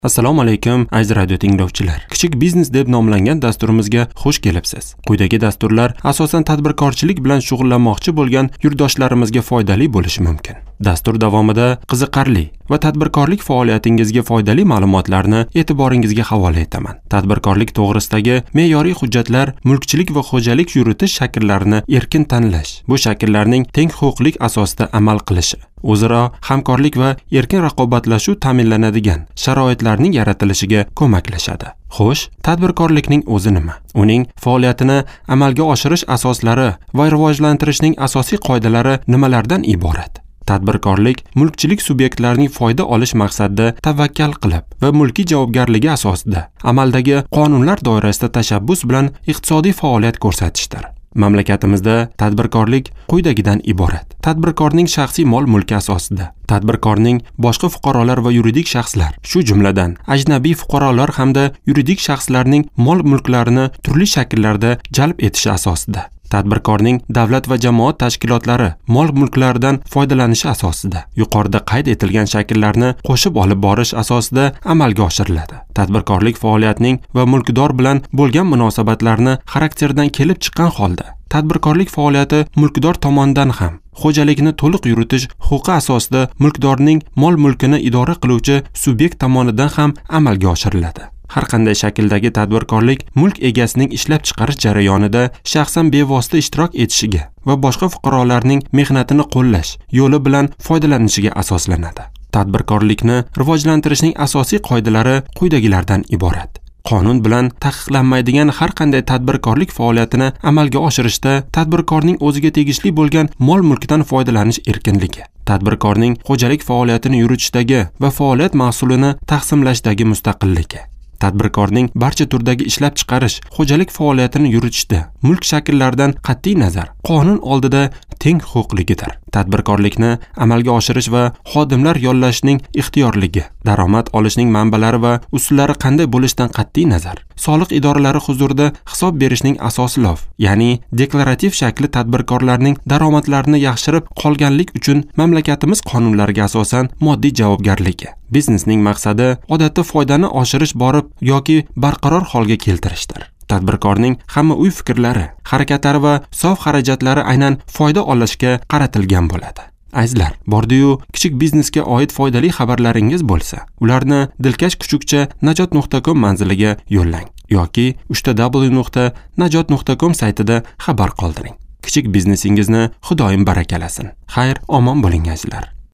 Assalomu alaykum aziz radio tinglovchilar. Kichik biznes deb nomlangan dasturimizga xush kelibsiz. Quyidagi dasturlar asosan tadbirkorchilik bilan shug'ullanmoqchi bo'lgan yurtdoshlarimizga foydali bo'lishi mumkin. Dastur davomida qiziqarli va tadbirkorlik faoliyatingizga foydali ma'lumotlarni e'tiboringizga havola etaman. Tadbirkorlik to'g'risidagi me'yoriy hujjatlar, mulkchilik va xo'jalik yuritish shakllarini erkin tanlash, bu shakllarning teng huquqlik asosida amal qilishi, o'zaro hamkorlik va erkin raqobatlashuv ta'minlanadigan sharoitlarning yaratilishiga ko'maklashadi. Xo'sh, tadbirkorlikning o'zi nima? Uning faoliyatini amalga oshirish asoslari va rivojlantirishning asosiy qoidalari nimalardan iborat? Tadbirkorlik mulkchilik subyektlarining foyda olish maqsadida tavakkal qilib va mulkiy javobgarligi asosida amaldagi qonunlar doirasida tashabbus bilan iqtisodiy faoliyat ko'rsatishdir. Mamlakatimizda tadbirkorlik quyidagidan iborat. Tadbirkorning shaxsiy mol-mulki asosida, tadbirkorning boshqa fuqarolar va yuridik shaxslar, shu jumladan ajnabiy fuqarolar hamda yuridik shaxslarning mol-mulklarini turli shakllarda jalb etishi asosida, tadbirkorning davlat va jamoat tashkilotlari mol-mulklaridan foydalanishi asosida, yuqorida qayd etilgan shakllarni qo'shib olib borish asosida amalga oshiriladi. Tadbirkorlik faoliyatining va mulkdor bilan bo'lgan munosabatlarni xarakteridan kelib chiqqan holda, tadbirkorlik faoliyati mulkdor tomonidan ham xo'jalikni to'liq yuritish huquqi asosida mulkdorning mol-mulkini idora qiluvchi subyekt tomonidan ham amalga oshiriladi. Har qanday shakldagi tadbirkorlik mulk egasining ishlab chiqarish jarayonida shaxsan bevosita ishtirok etishiga va boshqa fuqarolarning mehnatini qo'llash yo'li bilan foydalanishiga asoslanadi. Tadbirkorlikni rivojlantirishning asosiy qoidalari quyidagilardan iborat. Qonun bilan taqiqlanmaydigan har qanday tadbirkorlik faoliyatini amalga oshirishda tadbirkorning o'ziga tegishli bo'lgan mol-mulkdan foydalanish erkinligi, tadbirkorning xo'jalik faoliyatini yuritishdagi va faoliyat mahsulini taqsimlashdagi mustaqilligi, tadbirkorning barcha turdagi ishlab chiqarish, xo'jalik faoliyatini yuritishda mulk shakllaridan qat'iy nazar qonun oldida teng huquqligidir. Tadbirkorlikni amalga oshirish va xodimlar yollashning ixtiyorligi, daromad olishning manbalari va usullari qanday bo'lishidan qat'iy nazar, soliq idoralari huzurida hisob berishning asosi lof, ya'ni deklarativ shakli tadbirkorlarning daromadlarini yaxshirib qolganlik uchun mamlakatimiz qonunlariga asosan moddiy javobgarligi. Biznesning maqsadi odatda foydani oshirish borib yoki barqaror holga keltirishdir. Tadbirkorning hamma uy fikrlari, harakatlari va sof xarajatlari aynan foyda olishga qaratilgan bo'ladi. Azizlar, bordi-yu kichik biznesga oid foydali xabarlaringiz bo'lsa, ularni Dilkash Kuchukcha najot.com manziliga yo'llang yoki www.najot.com saytida xabar qoldiring. Kichik biznesingizni Xudoyim barakalasin. Xayr, omon bo'ling azizlar.